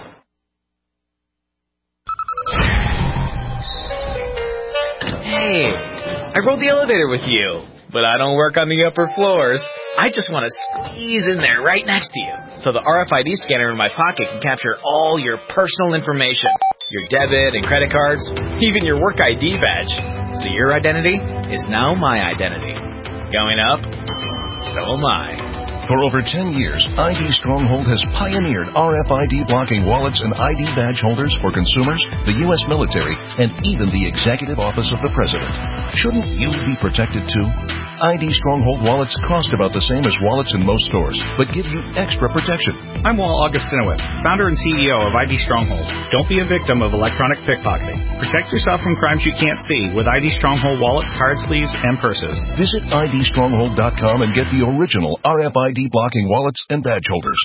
Hey, I rode the elevator with you, but I don't work on the upper floors. I just want to squeeze in there right next to you, so the R F I D scanner in my pocket can capture all your personal information, your debit and credit cards, even your work I D badge. So your identity is now my identity. Going up, so am I. For over ten years, I D Stronghold has pioneered R F I D blocking wallets and I D badge holders for consumers, the U S military, and even the Executive Office of the President. Shouldn't you be protected too? I D Stronghold wallets cost about the same as wallets in most stores, but give you extra protection. I'm Walt Augustinowicz, founder and C E O of I D Stronghold. Don't be a victim of electronic pickpocketing. Protect yourself from crimes you can't see with I D Stronghold wallets, card sleeves, and purses. Visit I D stronghold dot com and get the original R F I D blocking wallets and badge holders.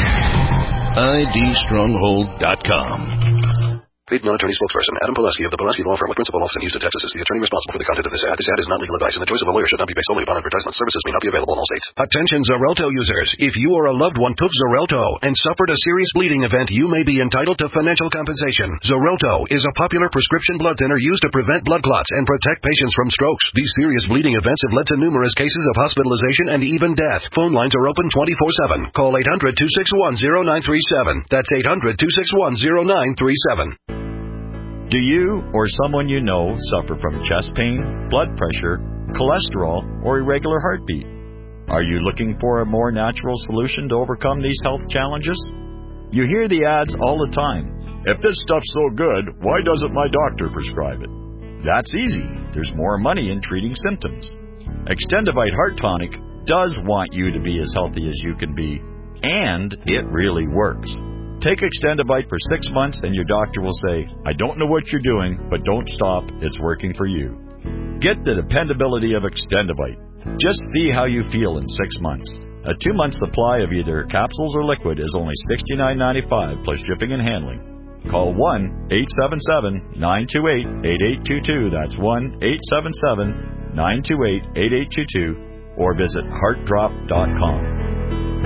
I D stronghold dot com. Paid non-attorney spokesperson Adam Pulaski of the Pulaski Law Firm with principal office in Houston, Texas is the attorney responsible for the content of this ad. This ad is not legal advice, and the choice of a lawyer should not be based solely upon advertisement. Services may not be available in all states. Attention Xarelto users. If you or a loved one took Xarelto and suffered a serious bleeding event, you may be entitled to financial compensation. Xarelto is a popular prescription blood thinner used to prevent blood clots and protect patients from strokes. These serious bleeding events have led to numerous cases of hospitalization and even death. Phone lines are open twenty-four seven. Call eight hundred, two six one, zero nine three seven. That's eight hundred, two six one, zero nine three seven. Do you or someone you know suffer from chest pain, blood pressure, cholesterol, or irregular heartbeat? Are you looking for a more natural solution to overcome these health challenges? You hear the ads all the time. If this stuff's so good, why doesn't my doctor prescribe it? That's easy. There's more money in treating symptoms. Extendivite Heart Tonic does want you to be as healthy as you can be, and it really works. Take Extendivite for six months and your doctor will say, I don't know what you're doing, but don't stop. It's working for you. Get the dependability of Extendivite. Just see how you feel in six months. A two-month supply of either capsules or liquid is only sixty-nine ninety-five plus shipping and handling. Call one eight seven seven, nine two eight, eight eight two two. That's one eight seven seven, nine two eight, eight eight two two. Or visit heart drop dot com. Hey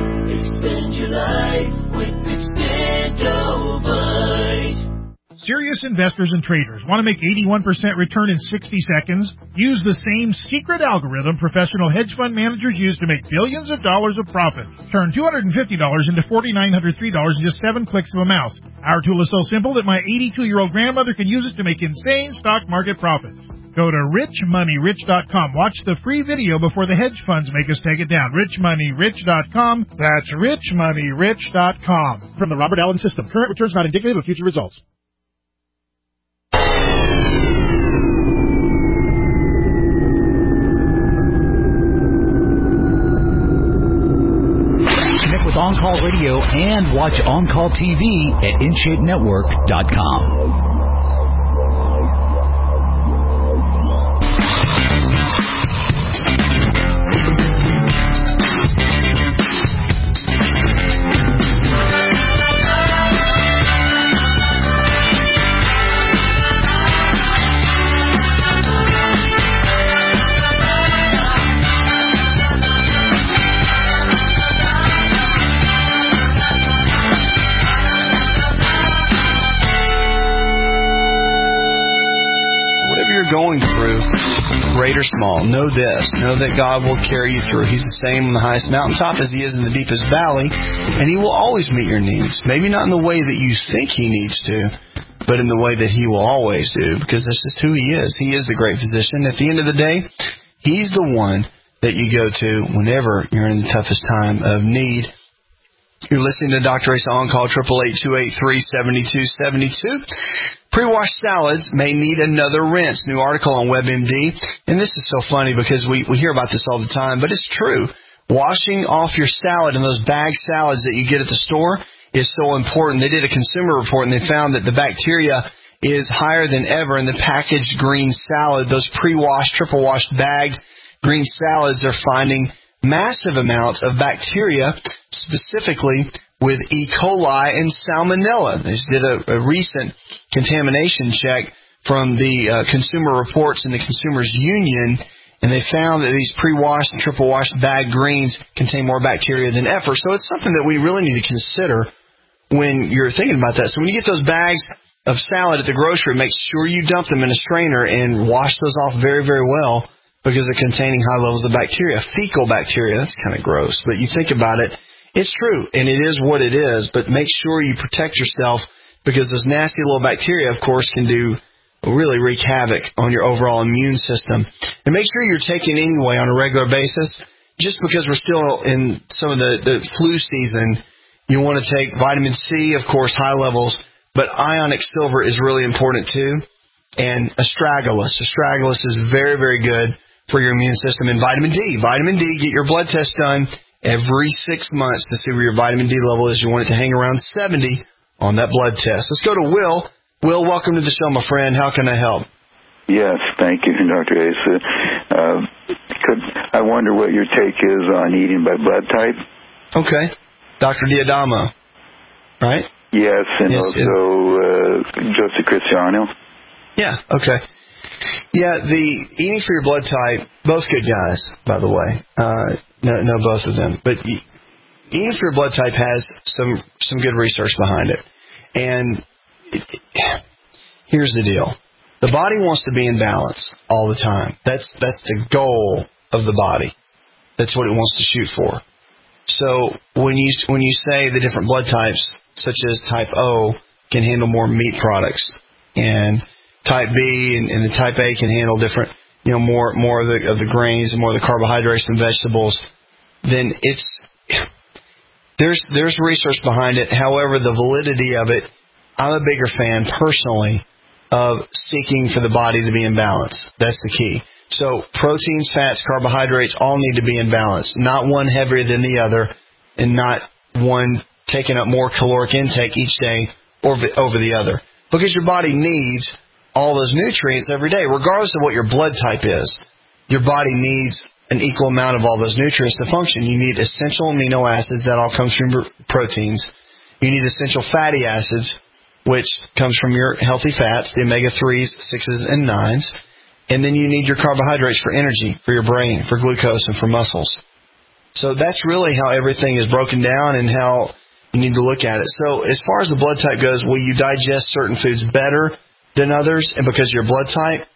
Expand your life with Expandovite. Serious investors and traders want to make eighty-one percent return in sixty seconds? Use the same secret algorithm professional hedge fund managers use to make billions of dollars of profit. Turn two hundred fifty dollars into four thousand nine hundred three dollars in just seven clicks of a mouse. Our tool is so simple that my eighty-two-year-old grandmother can use it to make insane stock market profits. Go to rich money rich dot com. Watch the free video before the hedge funds make us take it down. rich money rich dot com. That's rich money rich dot com. From the Robert Allen System. Current returns not indicative of future results. Connect with On Call Radio and watch On Call T V at in shape network dot com. Going through, great or small, know this. Know that God will carry you through. He's the same on the highest mountaintop as He is in the deepest valley, and He will always meet your needs. Maybe not in the way that you think He needs to, but in the way that He will always do, because this is who He is. He is the great physician. At the end of the day, He's the one that you go to whenever you're in the toughest time of need. You're listening to Doctor Ace On Call, eight eight eight, two eight three, seven two seven two. Pre-washed salads may need another rinse. New article on WebMD. And this is so funny because we, we hear about this all the time, but it's true. Washing off your salad and those bag salads that you get at the store is so important. They did a consumer report and they found that the bacteria is higher than ever in the packaged green salad. Those pre-washed, triple-washed bagged green salads are finding massive amounts of bacteria, specifically with E. coli and salmonella. They just did a, a recent contamination check from the uh, Consumer Reports and the Consumers Union, and they found that these pre-washed and triple-washed bagged greens contain more bacteria than ever. So it's something that we really need to consider when you're thinking about that. So when you get those bags of salad at the grocery, make sure you dump them in a strainer and wash those off very, very well, because they're containing high levels of bacteria. Fecal bacteria, that's kind of gross, but you think about it, it's true, and it is what it is, but make sure you protect yourself, because those nasty little bacteria, of course, can do really wreak havoc on your overall immune system. And make sure you're taking anyway on a regular basis. Just because we're still in some of the, the flu season, you want to take vitamin C, of course, high levels, but ionic silver is really important too, and astragalus. Astragalus is very, very good for your immune system. And vitamin D. Vitamin D, get your blood test done every six months to see where your vitamin D level is. You want it to hang around seventy on that blood test. Let's go to Will. Will, welcome to the show, my friend. How can I help? Yes, thank you, Doctor Ace. Uh, could, I wonder what your take is on eating by blood type. Okay. Doctor Diadamo, right? Yes, and yes, also uh, Joseph Cristiano. Yeah, okay. Yeah, the eating for your blood type, both good guys, by the way. Uh, no, no, both of them. But eating for your blood type has some some good research behind it. And it, it, here's the deal. The body wants to be in balance all the time. That's that's the goal of the body. That's what it wants to shoot for. So when you when you say the different blood types, such as type O, can handle more meat products, and type B and, and the type A can handle different, you know, more more of the of the grains and more of the carbohydrates and vegetables, then it's there's there's research behind it. However, the validity of it, I'm a bigger fan personally of seeking for the body to be in balance. That's the key. So proteins, fats, carbohydrates all need to be in balance. Not one heavier than the other, and not one taking up more caloric intake each day or over the other. Because your body needs all those nutrients every day, regardless of what your blood type is. Your body needs an equal amount of all those nutrients to function. You need essential amino acids, that all comes from proteins. You need essential fatty acids, which comes from your healthy fats, the omega threes, sixes, and nines. And then you need your carbohydrates for energy, for your brain, for glucose, and for muscles. So that's really how everything is broken down and how you need to look at it. So as far as the blood type goes, will you digest certain foods better than others, and because of your blood type?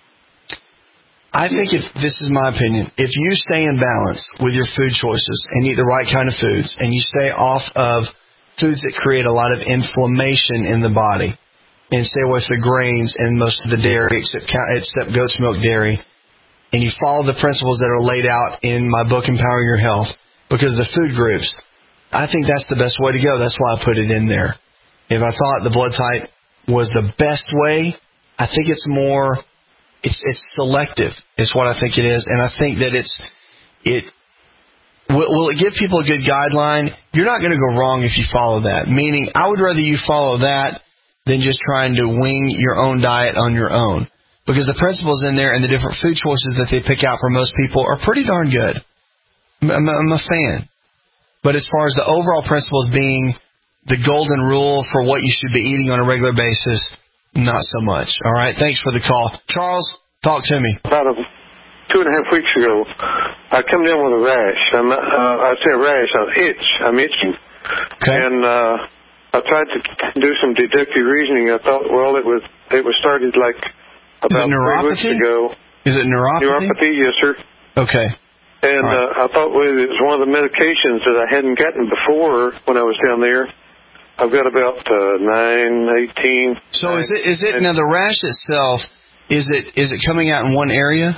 I think if this is my opinion, if you stay in balance with your food choices and eat the right kind of foods, and you stay off of foods that create a lot of inflammation in the body, and stay away from the grains and most of the dairy except, except goat's milk dairy, and you follow the principles that are laid out in my book, Empowering Your Health, because of the food groups, I think that's the best way to go. That's why I put it in there. If I thought the blood type was the best way, I think it's more... It's it's selective is what I think it is, and I think that it's it will, will it give people a good guideline? You're not going to go wrong if you follow that. Meaning, I would rather you follow that than just trying to wing your own diet on your own, because the principles in there and the different food choices that they pick out for most people are pretty darn good. I'm, I'm a fan, but as far as the overall principles being the golden rule for what you should be eating on a regular basis, not so much. All right. Thanks for the call. Charles, talk to me. About a, two and a half weeks ago, I come down with a rash. I'm, uh, I say a rash, an itch. I'm itching. Okay. And uh, I tried to do some deductive reasoning. I thought, well, it was it was started like about three weeks ago. Is it neuropathy? Neuropathy, yes, sir. Okay. And right. uh, I thought well, it was one of the medications that I hadn't gotten before when I was down there. I've got about uh, nine, eighteen. So is it? Is it now the rash itself? Is it? Is it coming out in one area?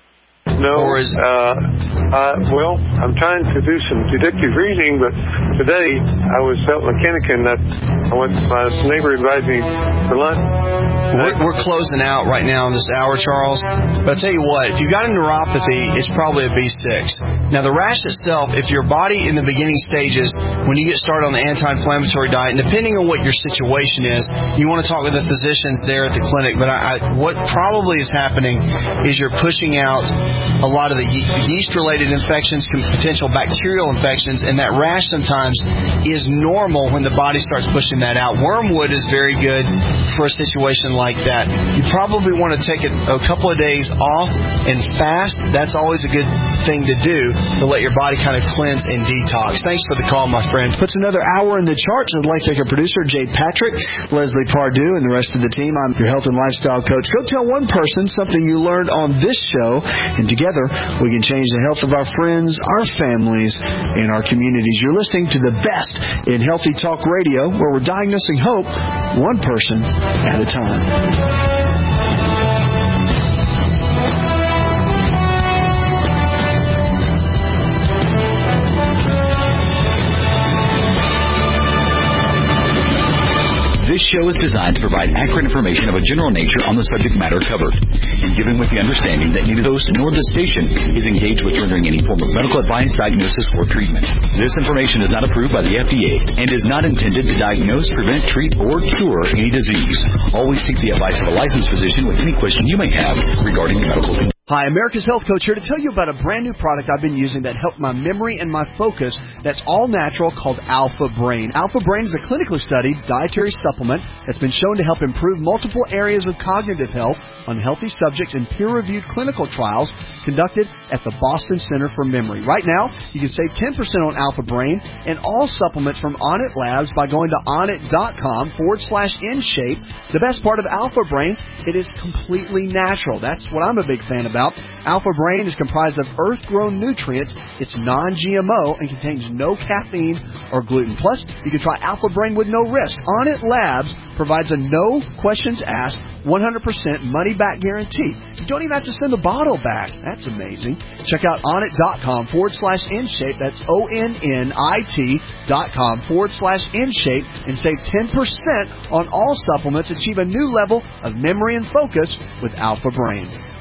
No. Or is uh, uh, well, I'm trying to do some deductive reasoning, but today I was out mechanicking that I went. My neighbor invited me for lunch. We're, we're closing out right now in this hour, Charles. But I'll tell you what, if you've got a neuropathy, it's probably a B six. Now, the rash itself, if your body in the beginning stages, when you get started on the anti-inflammatory diet, and depending on what your situation is, you want to talk with the physicians there at the clinic. But I, I, what probably is happening is you're pushing out a lot of the yeast-related infections, potential bacterial infections, and that rash sometimes is normal when the body starts pushing that out. Wormwood is very good for a situation like that. You probably want to take a, a couple of days off and fast. That's always a good thing to do to let your body kind of cleanse and detox. Thanks for the call, my friend. Puts another hour in the charts. I'd like to thank our producer, Jay Patrick, Leslie Pardue, and the rest of the team. I'm your health and lifestyle coach. Go tell one person something you learned on this show, and together we can change the health of our friends, our families, and our communities. You're listening to the best in Healthy Talk Radio, where we're diagnosing hope one person at a time. This show is designed to provide accurate information of a general nature on the subject matter covered, and given with the understanding that neither host nor the station is engaged with rendering any form of medical advice, diagnosis, or treatment. This information is not approved by the F D A and is not intended to diagnose, prevent, treat, or cure any disease. Always seek the advice of a licensed physician with any question you may have regarding your medical condition. Hi, America's Health Coach here to tell you about a brand new product I've been using that helped my memory and my focus that's all natural called Alpha Brain. Alpha Brain is a clinically studied dietary supplement that's been shown to help improve multiple areas of cognitive health on healthy subjects in peer-reviewed clinical trials conducted at the Boston Center for Memory. Right now, you can save ten percent on Alpha Brain and all supplements from Onnit Labs by going to onnit.com forward slash InShape. The best part of Alpha Brain, it is completely natural. That's what I'm a big fan about. Alpha Brain is comprised of earth-grown nutrients. It's non-G M O and contains no caffeine or gluten. Plus, you can try Alpha Brain with no risk. Onnit Labs provides a no questions asked, one hundred percent money-back guarantee. You don't even have to send the bottle back. That's amazing. Check out onnit.com forward slash InShape. That's O-N-N-I-T dot com forward slash InShape and save ten percent on all supplements. Achieve a new level of memory and focus with Alpha Brain.